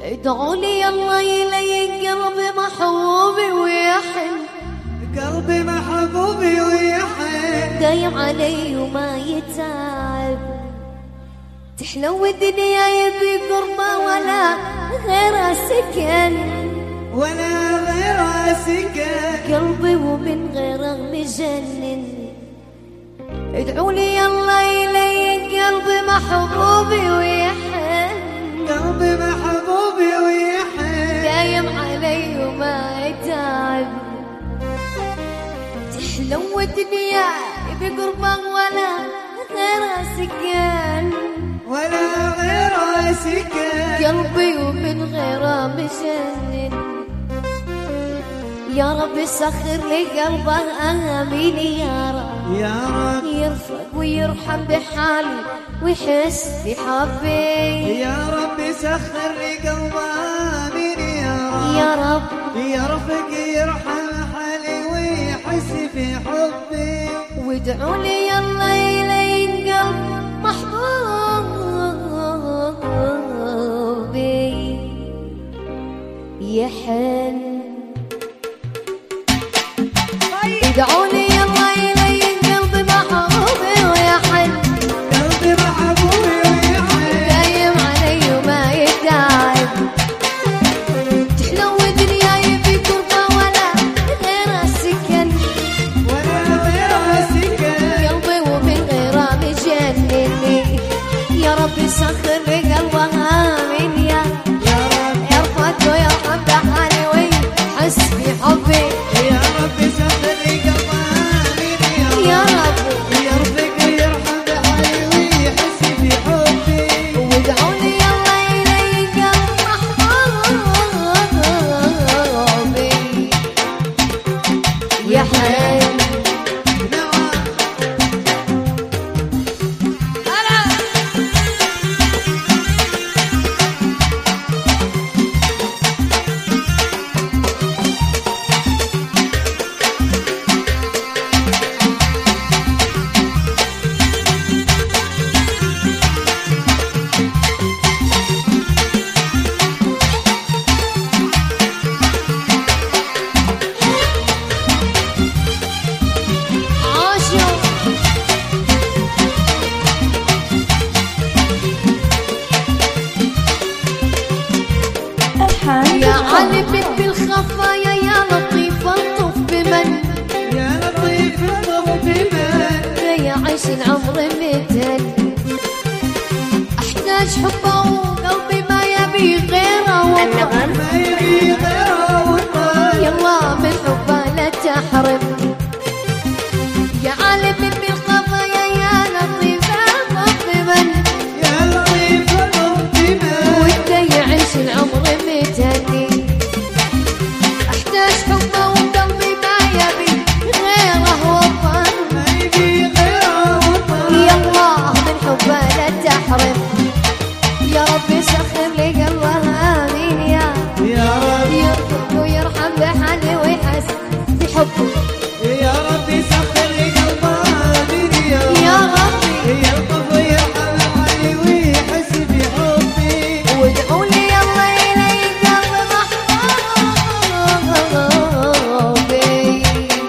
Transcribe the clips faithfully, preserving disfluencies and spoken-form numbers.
ادعوا لي الله يلين قلبي محبوبي ويحن، قلبي محبوبي ويحن، دايم علي وما يتعب، تحلو الدنيا يبي قربه ولا غير سكن، ولا غير سكن، قلبي ومن غيره مجنن. ادعوا لي الله يلين قلبي محبوبي ويحن، قلبي محبوبي ويحن، دايم علي وما يتعب، تحلو الدنيا يبي قربه ولا غير سكن، ولا غير سكن، قلبي ومن غيره مجنن. يا رب سخر لي قلبه آمين يا رب، يا رب يرفق ويرحم بحالي ويحس بحبي، يا رب سخر لي قلبه آمين يا رب، يا رب يرفق يرحم حالي ويحس بحبي. وادعوا لي الله يلين قلب محبوبي يحن، ادعوا لي الله يلين قلبي محبوبي ويحن، قلبي محبوبي ويحن، دايم علي وما يتعب، تحلو الدنيا يبي قربه ولا غير سكن، ولا غير سكن، قلبي ومن غيره مجنني. يا رب سخر لي قلبه آمين يا يا رب يرفق ويرحم بحالي ويحس بحبي، يا رب سخر لي قلبه آمين يا يا رب، رب يرفق ويرحم بحالي ويحس بحبي. وادعوا لي الله يلين قلب محبوبي يحن. يا علي بنت الخفايا يا لطيف الطف بمن، يا لطيف الطف بمن، يعيش العمر متن، احتاج حبه وقلبي ما يبي غيره والله، ما يبي غيره والله، يلا من حبه لا تحرم. يا علي بنت الخفايا يا لطيف الطف بمن، يا لطيف الطف بمن، وده يعيش العمر متني، احتاج حبه وقلبي ما يبي غيره والله، ما يبي غيره والله، يلا من حبه لا تحرم. يا رب سخر لي قلبه آمين يا يا رب يرفق ويرحم بحالي ويحس بحبه، يا رب سخر لي قلبه آمين يا يا رب، ربي يلطف ويرحم حالي ويحس بحبي. وادعوا لي الله يلين قلب محبوبي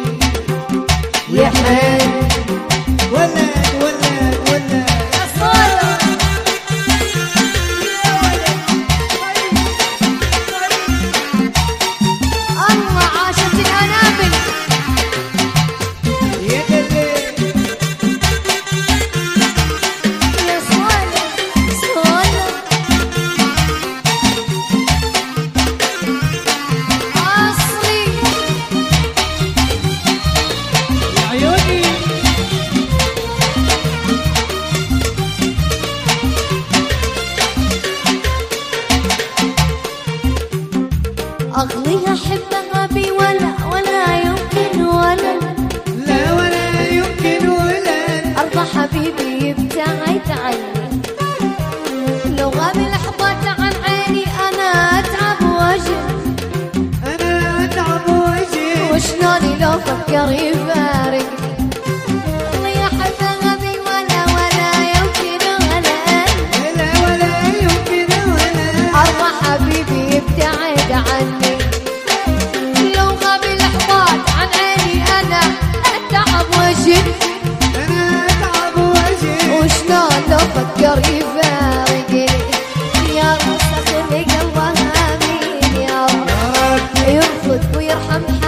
يحن. ولد ولد ولد يا صالح الله عاشت الأنامل، يا دليل يا صالح صالح أصلي يا عيوني. أغلي أحبها بي ولا ولا يمكن ولا، لا ولا يمكن ولا، أرضى حبيبي يبتعد عني، لو غاب لحظة عن عيني أنا أتعب وجه، أنا أتعب وجهي، وشلوني لو فكر يفارق. أغلي أحبها بي ولا ولا يمكن ولا، لا ولا يمكن ولا، أرضى حبيبي ارحم